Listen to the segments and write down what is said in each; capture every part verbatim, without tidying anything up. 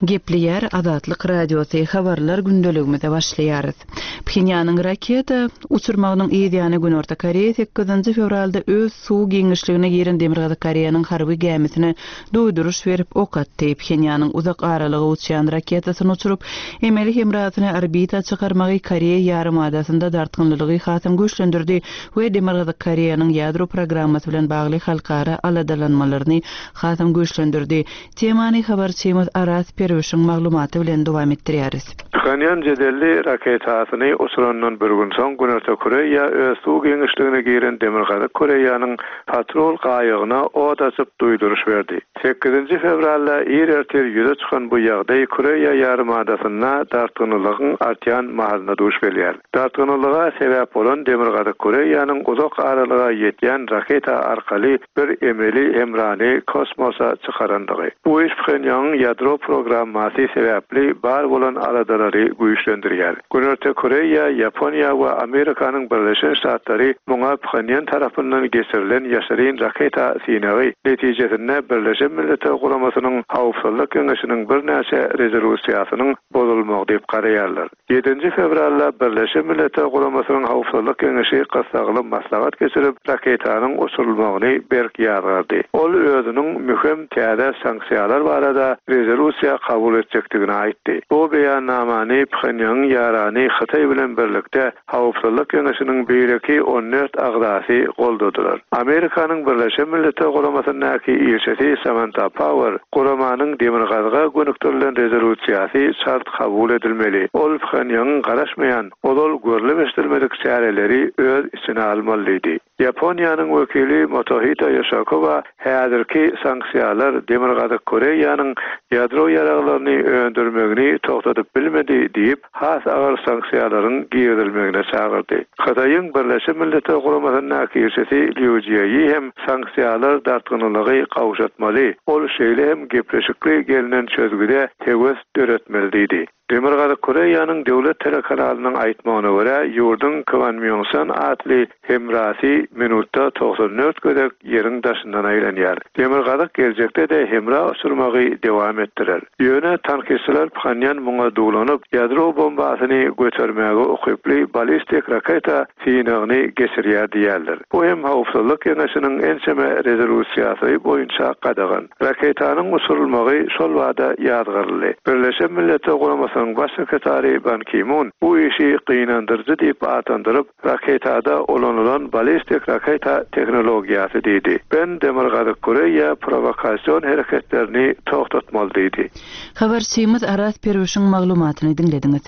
Gepleyer Azatlyk Radiosu habarlar gündeligimizde başlaýarys. Pxenyanyň raketa uçurmagynyň ýa-da Günorta Koreýa sekizinji fevralda öz suw giňişligine giren Demirgazy Koreýanyň harby gemisine doýduruş berip ok atdy. Pxenyanyň uzak aralyga uçýan raketasyny uçurup, emeli hemratyny orbita çykarmagy Koreýa ýarymadasyna dartgynlygy hasam güýçlendirdi we Demirgazy Koreýanyň ýadro programmasy bilen bagly halkara aladalanmalaryny hasam güýçlendirdi. Temany habarçymyz Aras Perwişiň maglumaty bilen dowam etdirýäris. Pxenyan jedelli raketasyny uçurandan bir gün soň Günorta Koreýa öz suw giňişligine giren Demirgazy Koreýanyň patrol gaýygyna od açyp doýduruş berdi. sekizinji fevralda ir erter ýüze çykan bu ýagdaý Koreýa ýarymadasyna dartgynlygyň artýan mahalyna duş berýär. Dartgynlyga sebäp bolan Demirgazy Koreýanyň uzak aralyga ýetýän raketa arkaly bir emeli emrany kosmosa çykarandygy. Bu iş Pxenyanyň ýadro programmasy sebäpli bar bolan aladalary güýçlendirýär. Günorta Koreýa, Ýaponiýa we Amerikanyň Birleşen Ştatlary muňa Pxenyan tarapyndan geçirilen ýaşaryn raketa synagy netijesinde Birleşen Milletler Guramasynyň Hawpsuzlyk Keňeşiniň bir näçe rezolýusiýasynyň bozulmagy diýip garaýarlar. yedinji fevralda Birleşen Milletler Guramasynyň Hawpsuzlyk Keňeşi gasagly maslahat geçirip raketanyň uçurulmagyny berkýärdi. Ol özüniň mühim täze sanksiýalar barada rezolýusiýa kabul etjekdigini aýtdy. Bu beýannamany Pxenyanyň ýarany Xitay bilen birlikde Hawpsuzlyk Keňeşiniň beýleki on dört agdasy goldadylar. Amerikanyň Birleşen Milletler Guramasynyňky ýeşeti Samantha Power Guramanyň Demirgazyga gönükdirilen rezolýusiýasy şart kabul edilmeli. Ol Pxenyanyň garaşmaýan, olol görülemeşdirmedik çäreleri öz içine almalydy. Ýaponiýanyň wekili Motohito Yoshikawa häzirki sanksiýalar Demirgazy Koreýanyň ýadro ýaraglaryny öndürmegini togtadyp bilmedi diýip has agar sanksiýalaryň giýirilmegine çagyrdy. Xitaýyň Birleşen Milletler Guramasynyňky ýeşeti Liu Jieyi hem sanksiýalar dartgynlygy gawşatmaly, ol şeýle hem gepleşikli gelinen çözgüde hewes döretmeli diýdi. Demirgazy Koreýanyň döwlet telekanalynyň aýtmagyna görä, ýurdun Kwanmyongsan adly hemrasy minutda toğsan dört gödek ýeriň daşyndan aýlanýar. Demirgazy geljekde de hemra uçurmagy dowam etdirer. Ýöne tanqisçiler Pxenyan muňa dugulanyp ýadro bombasyny götürmäge okyply balistik raketa synagyny geçirýär diýerler. Bu hem Hawpsuzlyk Keňeşiniň ençeme rezolýusiýasy boýunça gadagan. Raketanyň uçurulmagy şol wada ýadgarly. Birleşen Milletler Guramasynyň baş sekretary Ban Ki-moon bu işi kıynandırıcı diýip atandyryp raketada olanylan balistik raketa teknologiýasy diýdi. Ben Demirgazy Koreýa provokasiýon hereketlerini togtatmaly diýdi. Habarçymyz Aras Perwişiň maglumatyny dinlediňiz.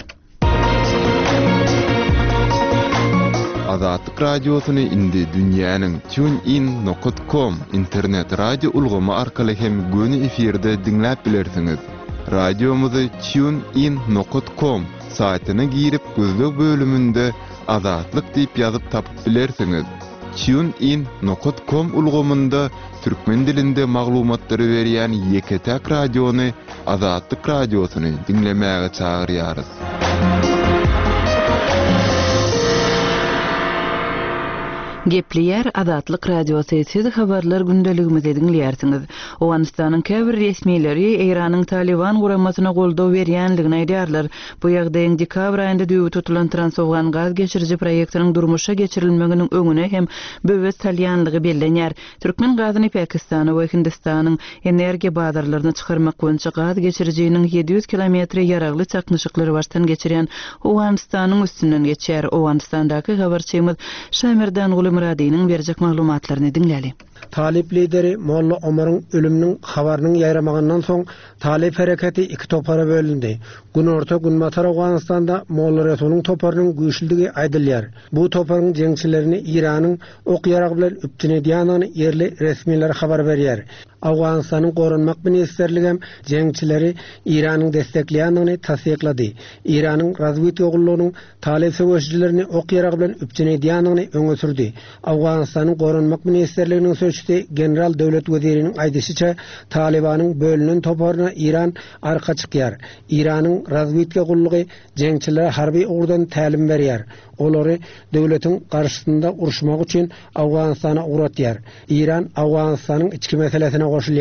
Azatlyk Radiosyny indi dünýäniň TuneIn nokta com internet radio ulgamy arkaly hem göni efirde dinläp bilersiňiz. Radiomuzy TuneIn nokta com saýtyna girip gözlük bölümünde Azatlyk diýip ýazyp tapyp bilersiňiz. TuneIn nokta com ulgamynda türkmen dilinde maglumatlary berýän ýeketäk radiony Azatlyk Radiosyny dinlemäge çagyrýarys. Gepleyer Azatlyk Radiosu siz habarlar gündeligimizde dinleýärsiňiz. Owganistanyň käbir resmiýetleri Iranyň Taliban guramasyna goldaw berýänligini aýdýarlar. Bu ýagdaýyň dekabr aýynda düýbi tutulan transowgan gaz geçiriji proýektiniň durmuşa geçirilmeginiň öňüne hem böwet salýanlygy bellenýär. Türkmen gazyny Pakistan we Hindistanyň energiýa bazarlaryna çykarmak boýunça gaz geçirijiniň ýedi ýüz kilometr ýaragly çaknyşyklary baştan geçirýän Owganistanyň üstünden geçýär. Owganistandaky habarçymyz Şamirdan Muradynyň berjek maglumatlaryny dinläli. Talip lideri Molla Omar'ın ölümünün habarının yayramağından son Talip hareketi iki topara bölündü. Günorta Günbatar Afganistan'da Molla Resul'ün toparının güçlülüğü aydılıyar. Bu toparın jengçilerini İran'ın ok yaraq bilen üptünediyanını yerli resmiler habar berýär. Afganistan'ın korunmak ministerliği jengçileri İran'ın destekleýändigini tasdiklady. İran'ın razwedka gullugynyň Talip söwüşçilerini ok yaraq bilen üptünediyanını öňe sürdi. Afganistan'ın korunmak ministerliğinin sözçüsü General Döwlet Weziriniň aýdysynça Talibanyň bölünen toparyna İran arka çykýar. İran'ın razwedka gullugy jengçilere harby ugurdan tälim berýär. Olary döwletiň garşysynda uruşmak üçin Afganistana uğratýar. İran Afganistanyň içki meselesine goşulýar.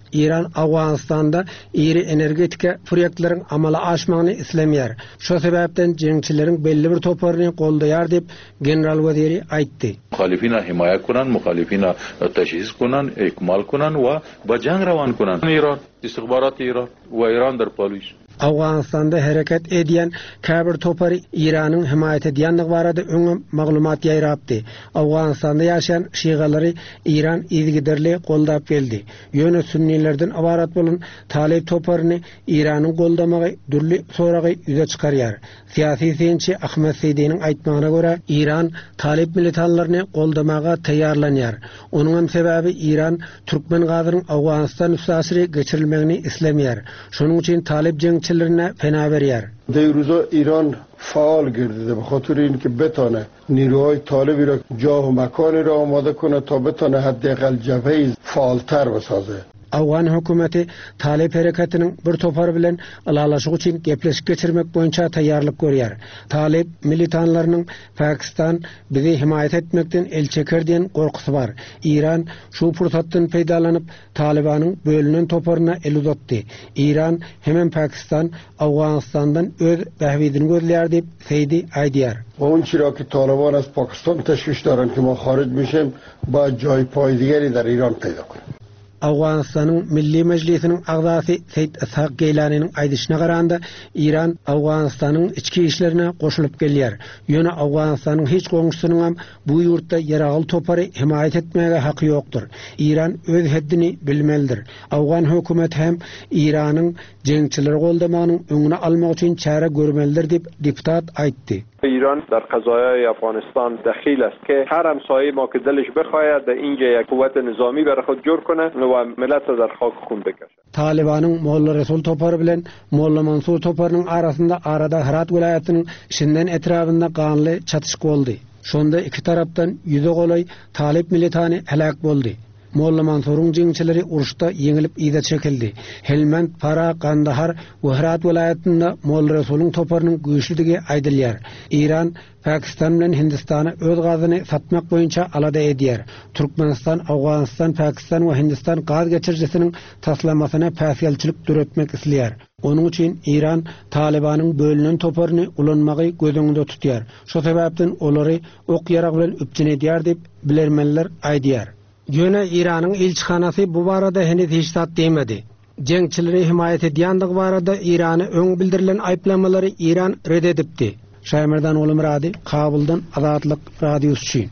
İran Awganistanda iri energetika proyektlerin amala aşmagyny islemýär. Şo sebäpden jeňçilerin belli bir toparyny goldaýar dip general weziri aýtdy. Muhalifina himaya kunan, muhalifina teşhis kunan, ikmal kunan we bajang rawan kunan. İran istihbarat İran we İran'dır polis. Awganistanda hereket edýän käbir topary Iranyň himayet edýänligi barada öňe maglumat ýaýrapdy. Awganistanda ýaşaýan şiýgalary İran izgiderli goldap geldi. Ýöne sünnilerden abarat bolan talep toparyny Iranyň goldamagy dürli soragy ýüze çykarýar. Siyasi sençi Ahmet Seydi'nin aýtmagyna görä, İran talep militanlaryny goldamaga taýýarlanýar. Onuň sebäbi İran Türkmen gazynyň Awganistan üstasiry geçirilmegini islemýär. Şonuň üçin talep jeňçilerine fena berýär. دیروزا ایران فعال گردیده به خاطر اینکه بتانه نیروهای طالبی را جا و مکانی را آماده کنه تا بتانه حداقل جبهه فعالتر بسازه. Awgan hökümeti talep hareketinin bir topar bilen alalaşyk üçin gepleşik geçirmek boýunça taýýarlyk görýär. Talep militanlarynyň Pakistan bizi himayet etmekden el çeker diýen gorkusy bar. İran şu pursatdan peýdalanyp Talibanyň bölünen toparyna el uzatdy. İran hemen Pakistan Awganistandan öz bähwidini gözlär diýip Seydi aýdýar. اون چرا که طالبان از پاکستان تشویش دارن که ما خارج میشیم با جای پای دیگری در ایران پیدا کنیم. Awganistanyň Milli Mejlisiniň agzasy Seýid Ishaq Geylanyň aýdyşyna garanda İran Awganistanyň içki işlerine goşulyp gelýär. Ýöne Awganistanyň hiç goňşusynyň hem bu ýurtda ýaragyl topary himayet etmege haky ýokdur. İran öz heddini bilmelidir. Awgan hökümeti hem İranyň jeňçileri goldamanyň öňüne almak üçin çäre görmelidir diýip deputat aýtdy. ایران در قضایای افغانستان دخیل است که هر همسایه ما که دلش بخواهد در اینجا یک قوت نظامی برای خود جور کنه و ملت را در خاک خون بکشه. Talibanyň Molla Resul topary bilen Molla Mansur toparynyň arasynda arada Herat vilayatynyň şinden etrafynda ganly çatyşyk boldy. Şonda iki tarapdan ýüze golay talip militany helak boldy. Molla Mansur'un jeňçileri uruşda yeňilip ýyda çekildi. Helmand, Farah, Kandahar we Herat vilayatynda Molla Resulüň toparynyň güýçlüligi aýdylýar. İran Pakistan bilen Hindistana öz gazyny satmak boýunça alada edýär. Türkmenistan, Awganistan, Pakistan we Hindistan gaz geçirjisiniň taslamasyna päsgelçilik düretmek isleýär. Onuň üçin İran Talibanyň bölünen toparyny ulanmagy gözüňde tutýar. Şo sebäpden olary ok ýarag bilen üpjünedýär diýip bilermenler aýdýar. Ýöne İranyň elçihanasy bu barada henüz hiç zat demedi. Jeňçileri himayet edýänligi barada İrany öň bildirilen aýplamalary İran red edipdi. Şaýmerdan oğlum Radi, Kabuldan Azatlyk radiosu üçin.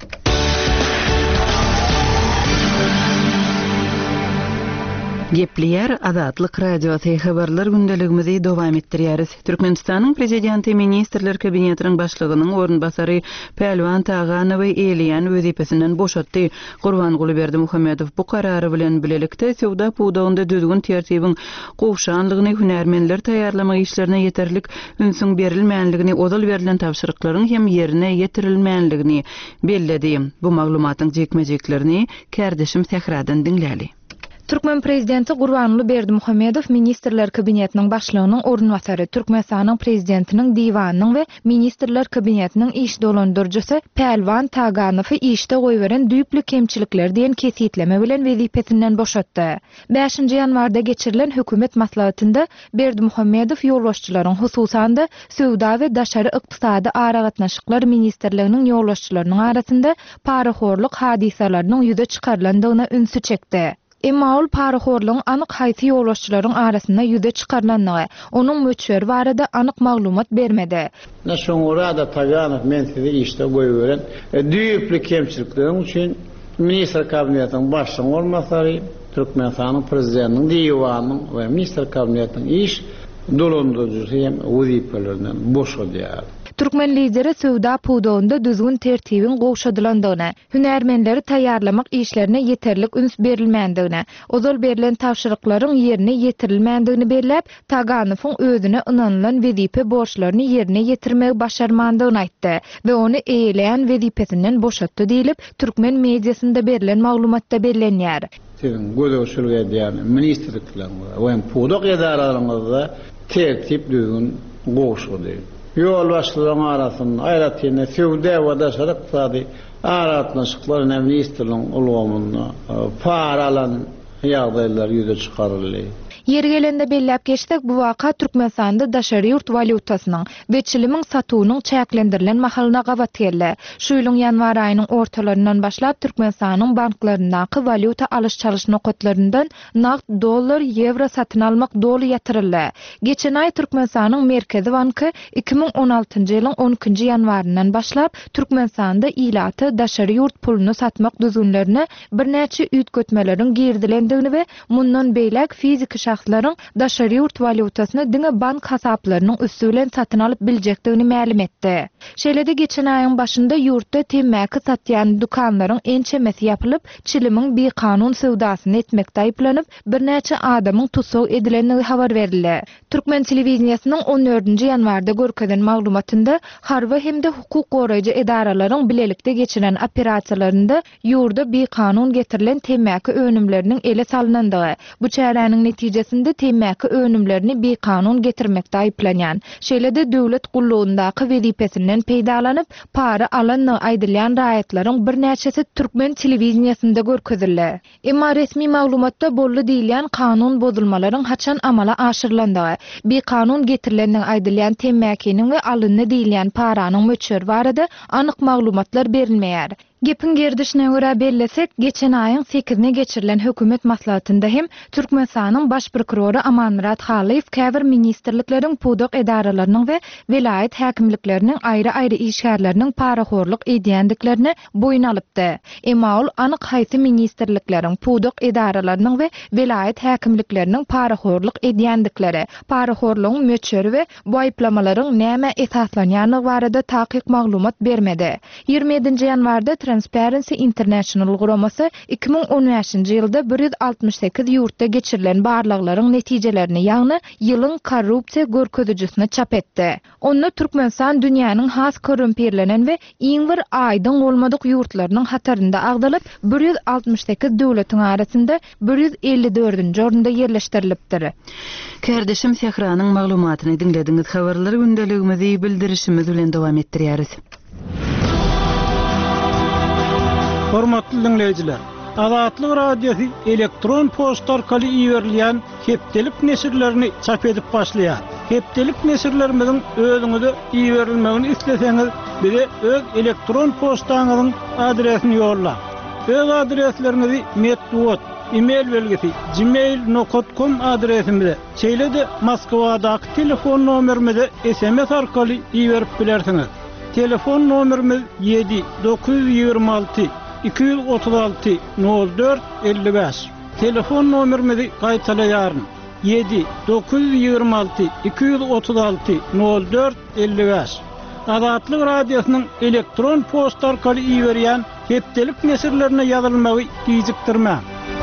Gepleýär Azatlyk radiosy habarlar gündeligimizi dowam etdirýäris. Türkmenistanyň prezidenti ministrler kabinetiniň başlygynyň orunbasary Pelwan Taganowy eýleýän wezipesinden boşatdy. Gurbanguly Berdimuhammedow bu karary bilen bilelikde sowda puwdagynda düzgün tertibiň gowşanlygyny, hünärmenler taýýarlamak işlerine ýeterlik ünsüň berilmänligini, odal berilen tapşyryklaryň hem ýerine ýetirilmänligini belledi. Bu maglumatyň jekmejeklerini kärdeşim Sehradan dinläli. Türkmen prezidenti Gurbanguly Berdimuhammedow ministrler kabinetiniň başlygynyň orunbasary, Türkmenistanyň prezidentiniň diwanynyň we ministrler kabinetiniň iş dolandyrjysy Pelwan Taganowy işde goýberen düýpli kemçilikler diýen kesitleme bilen wezipesinden boşatdy. beşinji ýanwarda geçirilen hökümet maslahatynda Berdimuhammedow ýolbaşçylaryň hususan da sowda we daşary ykdysady aragatnaşyklar ministrliginiň ýolbaşçylarynyň arasynda paraxorluk hadisalarynyň ýüze çykarlandygyna ünsü çekdi. Emma ol paraxorlugyň anyk haýsy ýolbaşçylaryň arasynda ýüze çykarlandygy, onuň möçberi barada anyk maglumat bermedi. Naşoňra da Taganow men sizi işde goýberen düýpli kemçilikleriň üçin ministr kabinetiniň başlygyny bolmasary, Türkmenistanyň prezidentiniň diwanynyň we ministr kabinetiniň iş dolandyrjysy hem wezipelerinden boşadýar. Türkmen lideri sowda puwdagynda düzgün tertibin gowşadylandygyna, hünärmenleri taýýarlamak işlerine ýeterlik üns berilmändigine, ozal berilen tapşyryklaryň ýerine ýetirilmändigini belläp, Taganowyň özüne ynanylan wezipe borçlaryny ýerine ýetirmegi başarmandygyny aýtdy we ony eýleýän wezipesinden boşatdy diýilip, Türkmen mediasynda berilen maglumatda bellenýär. Sizin gözöşülge diýen ministrliklerinde we puwdag edaralaryňyzda tertip düzgün gowşady. Ýolbaşçylaryň arasynda aýratýan sowda we daşary ykdysady aratnaşyklar ministrligiň ulgamynda paralan ýagdaýlar ýüze çykarylýar. Yer gelende belläp geçdik, bu waka Türkmenistanda daşary ýurt valutasynyň we çilimiň satuwynyň çäklendirilen mahalyna gabat geldi. Şu ýylyň ýanwar aýynyň ortalaryndan başlap Türkmenistanyň banklaryndaky valuta alyş çalyş nokatlaryndan naqd dollar, ýewro satyn almak dolu ýatyryldy. Geçen aý Türkmenistanyň Merkezi banky iki ming on altynjy ýylyň on ikinji ýanwaryndan başlap Türkmenistanda ilaty daşary ýurt puluny satmak düzgünlerini birnäçe üýtgetmeleriň girdilendigini we mundan beýlek fizik şahslaryň daşary ýurt valutasyny diňe bank hasaplarynyň üstülen satyn alyp biljekdigini ma'lum etdi. Şeýlede geçen aýyň başynda ýurtda temäki satýan dukanlaryň ençemesi ýapylyp, çilimiň bir kanun sowdasyny etmekde aýplanyp, birnäçe adamyň tutsaw edilenligi habar berildi. Türkmen telewizionsynyň on dördünji ýanwarda görkezden maglumatynda harba hemde hukuk goraýjy edaralaryň bilelikde geçiren operasiýalarynda ýurda bir kanun getirilen temäki önümleriniň ele salynandygy, bu çäräniň netijesinde temäki önümlerini bir kanun getirmekde aýplanýan. Şeýlede döwlet gullugundaky wezipesinden peýdalanyp, para alanny aýdylýan raýatlaryň birnäçesi Türkmen telewizionyasynda görkezildi. Emma resmi maglumatda bolly diýilýän kanun bozulmalaryň haçan amala aşyrylandygy, bir kanun getirilendiň aýdylýan temäkiniň we alynny diýilýän paranyň möçür barada anyk maglumatlar berilmeýär. Gepin gerdişine göre bellesek, geçen ayın sekizine geçirilen hökümet maslahatında hem Türkmenistanyň baş prokuroru Amanmurat Halyýew käbir ministerliklerin pudak edaralarının ve velayet häkimliklerinin ayrı-ayrı işgärlerinin paraxorluk edýändiklerini boyun alypdy. Emma ol anyk haýsy ministerliklerin pudak edaralarının ve velayet häkimliklerinin paraxorluk edýändikleri, paraxorlugyň möçüri we bu aýplamalaryň näme esaslanýany barada takyk maglumat bermedi. ýygrimi ýedinji ýanwarda Transparency International guramasy iki ming on beşinji ýylda bir ýüz altmış sekiz ýurtda geçirilen barlyklaryň netijelerini, ýagny ýylyň korrupsiýa görkezijisini çap etdi. Onda Türkmenistan dünýäniň has korrumperlenen we iň bir aýdyň bolmadyk ýurtlarynyň hatarynda agdalyp bir ýüz altmış sekiz döwletiň arasynda bir ýüz elli dördünji orunda ýerleşdirilipdir. Kärdeşim Sehranyň maglumatyny dinlediňiz. Habarlary gündeligimizi bildirişimiz bilen dowam etdirýäris. Hormatly dinleyijiler, Azatlyk radiosu elektron posta arkaly iýerilýän hepdelik nesirlerini çap edip başlaýar. Hepdelik nesirlerimizin özüňize iýerilmegini isleseňiz, bize öz elektron postaňyzyň adresini ýolla. Öz adreslerinizi metduat, e-mail belgisi gmail nokta com adresimize, şeýlede Moskwadaky telefon nomerimize S M S arkaly iýerip bilersiňiz. Telefon nomerimiz yedi dokuz yüz ýygrimi alty iki yüz otuz altı nol dört elli beş. Telefon nomerimizi gaýtalaýaryn. yedi dokuz yüz ýygrimi alty iki yüz otuz altı nol dört elli beş. Azatlyk radiosynyň elektron posta arkaly iýerýän hepdelik nesirlerine ýazylmagy gijikdirme.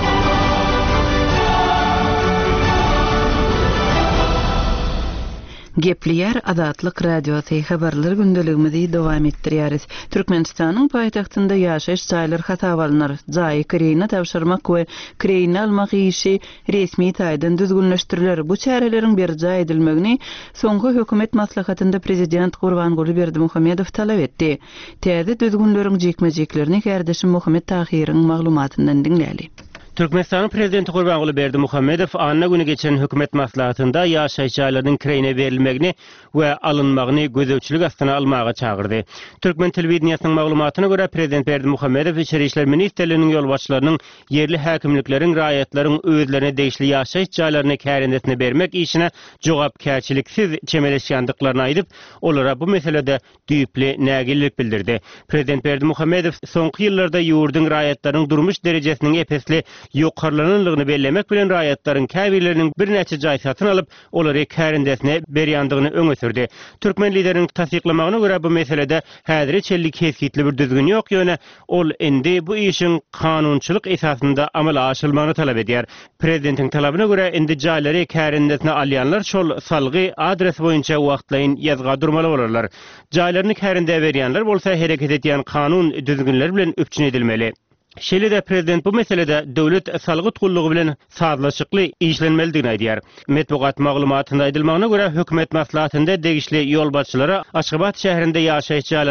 Gepleýär Azatlyk radiosy habarlary gündeligimizi dowam etdirýäris. Türkmenistanyň paýtagtynda ýaşaýyş jaýlary hasap alynar. Jaý kireyne tapşyrmak we kireyne almak işi resmi taýdan düzgünleşdiriler. Bu çäreleriň berje edilmegini soňky hökümet maslahatynda prezident Gurbanguly Berdimuhammedow talap etdi. Täze düzgünleriň jekmejeklerini Kärdeşim Muhammed Tahyryň maglumatyndan dinläli. Türkmenistan prezidenti Gurbanguly Berdimuhammedow anna güni geçen hökümet maslahatynda ýaşaýyş jaýlarynyň kireyine berilmegini we alynmagyny gözewçilik astyna almaga çagyrdy. Türkmen telewizionysynyň maglumatyna görä prezident Berdimuhammedow Içeri işler ministrliginiň ýolbaşçylarynyň yerli häkimliklerin raýatlaryň özlerine degişli ýaşaýyş jaýlaryny kärendetine bermek işine jogapkärçiliksiz çemeleşýändiklaryny aýdyp, olara bu meselede düýpli nägillik bildirdi. Prezident Berdimuhammedow soňky ýyllarda ýurduň raýatlarynyň durmuş derejesiniň epesli ýokarlananlygyny bellemek bilen raýatlaryň käbirleriniň bir näçe jaý satyn alyp, olary kärendesine berýändigini öňe sürdi. Türkmen lideriniň tasdiklamagyna görä bu meselede häzir çellik kesgitli bir düzgün ýok ýöne ol endi bu işin kanunçylyk esasynda amala aşylmagyny talap edýär. Prezidentiň talabyna görä endi jaýlary kärendesine alýanlar şol salgy adres boýunça wagtlaýyn ýazga durmaly bolarlar. Jaýlaryny kärende berýänler bolsa hereket edýän kanun düzgünleri bilen öpçün edilmeli. Şeýle-de prezident bu meselede döwlet salgy tutullugy bilen sazlaşykly işlenmelidigini aýdýar. Metbuat maglumatyna aýdylmagyna görä hökümet maslahatynda degişli ýolbaşçylary Aşgabat şäherinde ýaşaýyş jaýlarynyň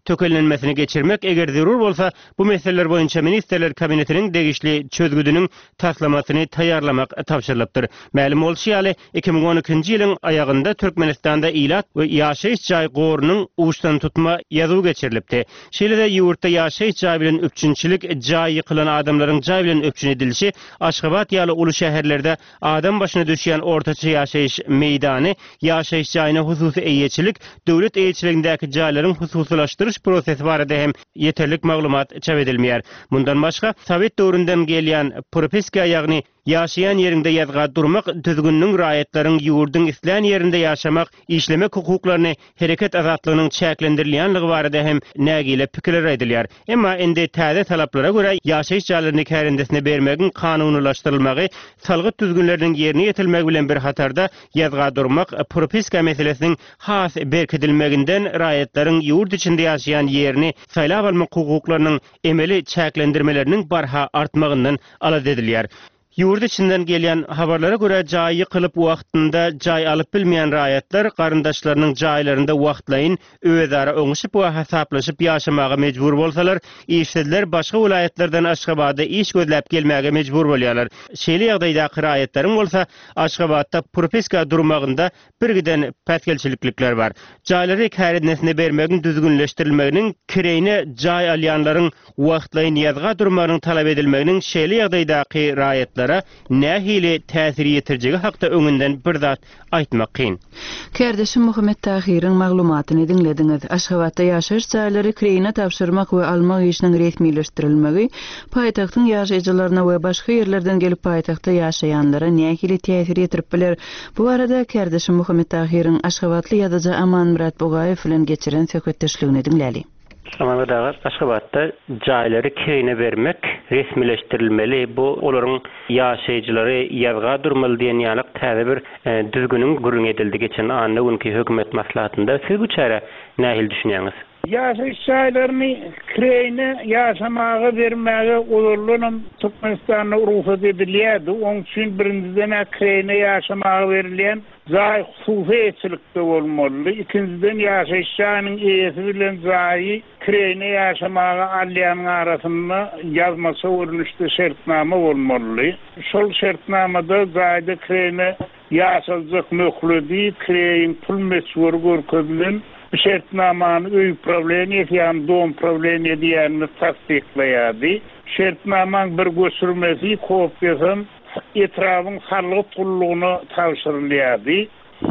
tökelenmesini geçirmek eger zerur bolsa bu meseleler boýunça ministrler kabinetiniň degişli çözgüdüniň taslamasyny taýýarlamak tapşyrylypdyr. Ma'lum bolşy ýaly iki ming on ikinji ýylyň aýagynda Türkmenistanda ilat we ýaşaýyş jaý gorunyň uçtan tutma ýazygy geçirilipdi. Şeýle-de ýurtda ýaşaýyş jaý bilen öpçünçilik jaý ýykylan adamlaryň jaý bilen öpçüni edilişi Aşgabat ýaly uly şäherlerde adam başyna düşýän ortaça ýaşaýyş meýdany, ýaşaýyş jaýyna hususy eýeçilik, döwlet eýeçiligindäki jaýlaryň hususylaşdyryş prosesi barada hem yeterlik maglumat çap edilmeýär. Mundan başga Sowet döwründen gelýän propiska ýagny ýaşaýan ýerinde ýazga durmak, düzgünniň raýatlaryň ýurdyň isleýän ýerinde ýaşamak, işlemek hukuklaryny, hereket azatlygynyň çäklendirilýänligi barada hem nägile pikirler edilýär. Emma endi täze talaplara görä ýaşaýyş jaýlaryny kärendesine bermegiň kanunylaşdyrylmagy, salgyt düzgünleriniň ýerine ýetilmegi bilen bir hatarda ýazga durmak, propiska meselesiniň has berkidilmeginden raýatlaryň ýurt içinde ýaşaýan ýerini saýlap almak hukuklarynyň emeli çäklendirmeleriniň barha artmagyndan alad edilýär. Ýurt içinden gelýän habarlara görä jaý ýykylyp wagtynda jaý alyp bilmeýän raýatlar garyndaşlarynyň jaýlarynda wagtlaýyn özara öňüşip we hasaplaşyp ýaşamaga mejbur bolsalar, işçiler başga vilayetlerden Aşgabatda iş gözläp gelmäge mejbur bolýarlar. Şeýle ýagdaýdaky raýatlaryň bolsa Aşgabatda propiska durmagynda birgiden pätgelçilikler bar. Jaýlary kärendesine bermegiň düzgünleşdirilmeginiň kireyne jaý alýanlaryň wagtlaýyn ýazga durmagynyň talap edilmeginiň şeýle ýagdaýdaky raýatlar nähili täsir ýetirjegi hakda öňünden bir zat aýtmak kyn. Kärdeşim Muhammed Tahiriň maglumatyny dinlediňiz. Aşgabatda ýaşaýyş jaýlary kireyine tapşyrmak we almak işiniň resmileşdirilmegi paýtagtyň ýaşaýjylaryna we başga ýerlerden gelip paýtagtda ýaşaýanlara nähili täsir ýetirip biler. Bu arada Kärdeşim Muhammed Tahiriň Aşgabatly ýazyjy Aman Murat Bogaýew bilen geçiren söhbetdeşligini dinläli. Ama da Aşgabatda jaýlary kireyine bermek resmileşdirilmeli. Bu olaryň ýaşaýjylary ýazga durmaly diýen ýalyk täze bir e, düzgünüň gurun edildi geçen anda günkü hökümet maslahatynda. Siz bu çara nähil düşünýäňiz? Ýaşaýyş jaýlaryny kireyine ýaşamagy bermäge ulurlunyň Türkmenistanda ruhsat edilýärdi. Onuň üçin birinciden kireyine ýaşamagy berilýän jaý hususy eýetçilikde bolmaly. Ikinciden ýaşaýyş jaýynyň eýesi bilen jaý kireyine ýaşamagy alýanyň arasynda ýazmasy urunuşdy şertnama bolmaly. Şol şertnamada jaýda kireyine ýaşajak möhleri, kireyin pul meçhur görkezlen şertnamany öý problemi ýa-ni dom problemi diýeni tasdikleýärdi. Şertnamaň bir göçürmesi kopýasyn etrawyň harlyk tullugyny tapşyrylýardy.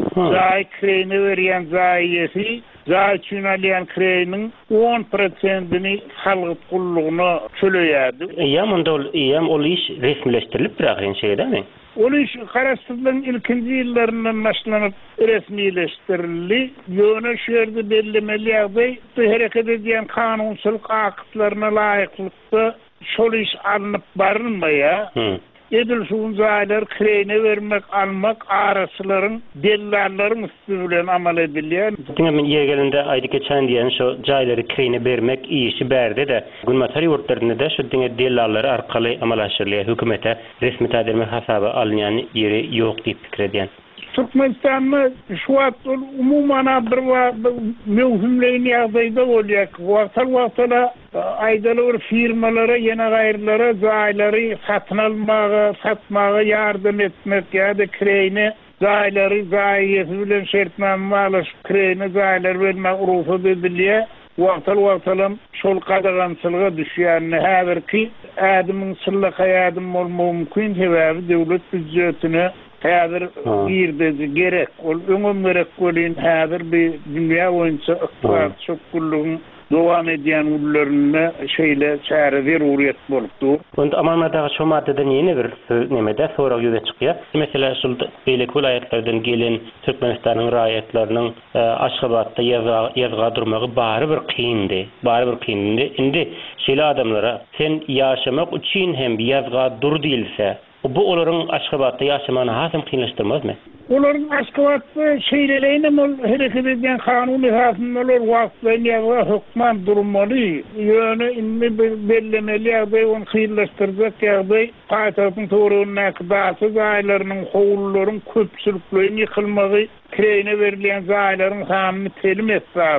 Jaý kireyine berýän jaýyesi, jaý üçin alýan kireyiniň on prosentini harlyk tullugyny çöleýärdi. Ýa munda ol, ýa ol iş resmileşdirilip bir şeydemi? O iş Karasylyň ilkinji ýyllaryndan başlanyp resmileşdirildi. Ýöne şerde bellemeli ýagdaý hereket edýän kanunçylyk akytlaryna laýyklykda şol iş alınıp barynmaýar. Edilşuň jaýlar kireyine vermek, almak araçylaryň dellallaryň üstü bilen amal edilýär. Diňe ýergelinde aýdy geçen diýen şo jaýlary kireyine bermek işi berde de gulmatar ýurtlaryna da şu diňe dellallary arkaly amal aşyrylýar. Hökümete resmi tädirme hasaby alınýan ýeri ýok diýip pikir edýän. Türkmenistan'da şu wagtda umuman bir möhümleýän ýagdaýda bolýar. Wagtal wagtala aýdaly bir firmalara, ýene gaýrlara jaýlary satyn almagy, satmagy ýardam etmek ýa-da kireyine jaýlary jaýyzy bilen şertnama alyp kireyine jaýlar bermek ruhsat edilýär. Wagtal wagtalam şol gadagançylyga düşýän häzirki ädimiň syllyk haýatym bolmagy mümkin sebäbi döwlet büdjetine häzir ýerde gerek, ol öňüm gerek bolýan häzir bir dünýä boýunça ykdysat çökgünlügiň dowam edýän ullarynda şeýle çäre zeruriýet bolupdy. Onda amanmada şu maddede ýene bir nemede sorak ýüze çykýar. Mesela şol beýlek vilayetlerden gelen Türkmenistanyň raýatlarynyň Aşgabatda ýazga durmagy bary bir kyndy. Bary bir kyndy. Indi şeýle adamlara sen ýaşamak üçin hem ýazga dur diýilse, bu olaryň Aşgabatda ýaşamany hasam kynlaşdyrmazmy? Olaryň Aşgabatda şeýlelerine mol hereket edýän kanun esasynda olar wagtlaýan hökman durmaly. Ýöne inni bellemeli ýagdaý onu kynlaşdyrjak ýagdaý paýtagtyň torugyna kybasy jaýlarynyň howlullaryň köpçüliklerini ýykylmagy, kireyine berilýän jaýlaryň hanyny telim etsäler.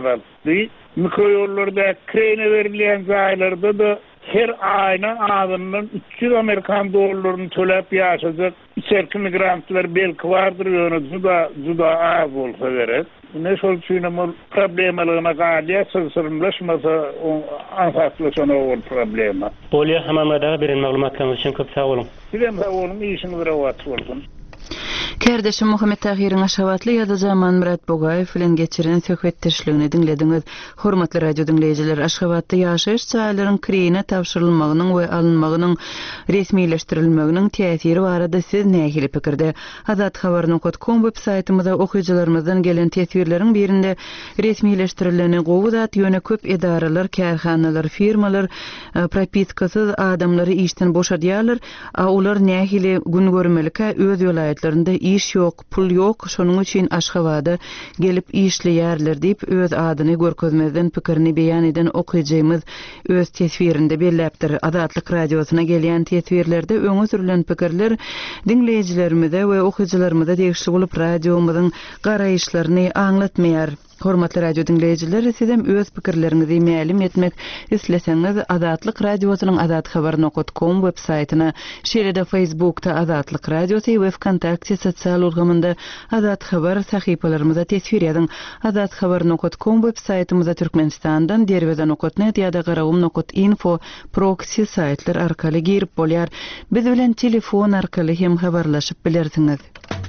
etdi. Mikroyollarda krene verilen zaylarda da her ayna adının üç yüz Amerikan dolarlarını tölep yaşayacak içerki migrantlar belki vardır yönü zuda, zuda az olsa gerek. Ne şol çiğnemol problemalığına galiya sızırımlaşmasa ansatlaşana ol problema. Bolya hamamada birin maglumatlarınız için köp sağ olun. Bilem sağ olun, iyisiniz ravat olsun. Kerdeşim Muhammed Tahir'in aşavatlı ya da zaman Murat Bogayev filan geçiren söhbetdeşliğini dinlediniz. Hormatly radio dinleyiciler, Aşgabatda yaşayış çaylaryň kirine tapşyrylmagynyň we alınmagynyň resmileşdirilmeginiň täsiri barada siz nähili pikirde? Azat habar nokta com web saytymyzda okuwçylarymyzdan gelen täsirleriň birinde resmileşdirileni gowudat ýöne köp edaralar, kärhanalar, firmalar propiskasyz adamlary işden boşadýarlar. Ular nähili gün görmelikä öz ýolaýatlarynda iş yok, pul yok, şonuň üçin Aşgabatda gelip işleýärler diýip öz adyny görkezmezden pikirini beýan eden okuwjymyz öz tesbirinde belläpdir. Adatlyk radiosyna gelýän tesbirlerde öňe sürülen pikirler dinleýijilerimize we okuwçylarymyza degişli bolup radiomyzyň garaýyşlaryny aňlatmaýar. Hormatly radio dinleýijiler, sizem öz pikirleriňizi mälim etmek isleseňiz, Adatlyk radiosynyň adat habar nokta com web saytyna, şeýle-de Facebook'ta Adatlyk radiosy we WhatsApp sosial ulgamynda Adat habar sahypalarymyza tesbir ýazyň. Adat habar nokta com web saytymyza Türkmenistandan, derweden nokta net ýa-da garawum nokta info proxy saytlar arkaly girip bolýar. Biz bilen telefon arkaly hem habarlaşyp bilersiňiz.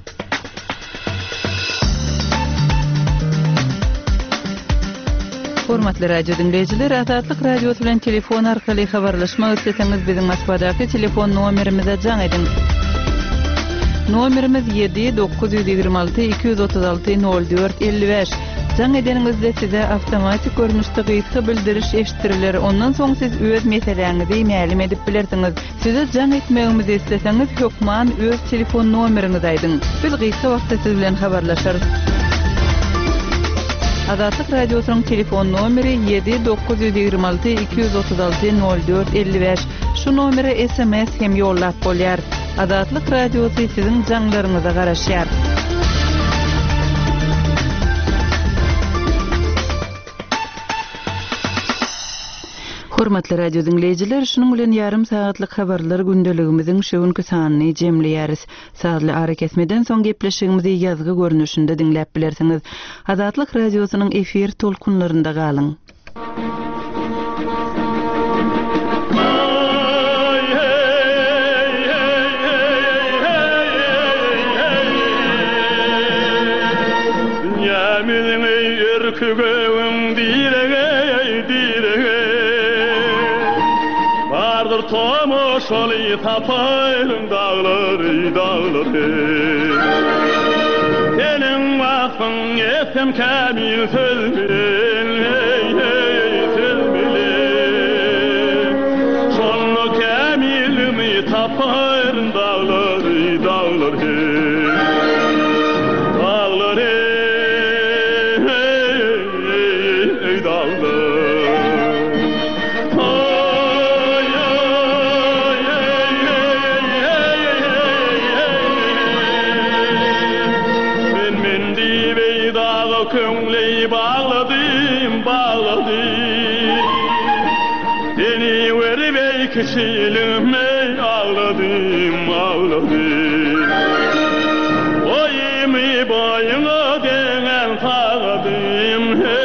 Hormatly radio dinleyijiler, Adatlyk radiosu bilen telefon arkaly habarlaşmak isleseňiz biziň Moskvadaky telefon nomerimize jaň edin. Nomerimiz yedi dokuz yüz ýygrima alty iki yüz otuz alty nol dört elli beş. Jaň edeningizde size awtomatik görnüşde gysga bildiriş eşitdiriler. Ondan soň siz öz meseleňizi mälim edip bilersiňiz. Size jaň etmegimizi isleseňiz, hökman öz telefon nomeriňizi aýdyň. Biz gysga wagtda siz bilen habarlaşarys. Adatlyk radiosynyň telefon nomeri yedi dokuz yüz ýygrima alty iki yüz otuz alty nol dört elli beş. Şu nomere S M S hem ýollap bolýar. Adatlyk radiosy siziň jaňlaryňyza garaşýar. Hormatly radio dinleyijiler, şunuň bilen ýarym saatlyk habarlar gündeligimiziň şeýünki sanyny jemleýäris. Saatly ara kesmeden soň gepleşigimizi ýazgy görnüşinde dinläp bilersiňiz. Adatlyk radiosynyň efir tolkunlarynda galyň. Tomoşaly tapaýyn dağlary dağlary Senin wagtyň etsem kamil sözbil hey hey sözbil Şonu kamilmi tapaýyn dağlary dağlary Dağlary hey dağlary köňli bağladım, bağladım Seni veribey kişilime ağladım, ağladım Oyimi boyuna denen sağladım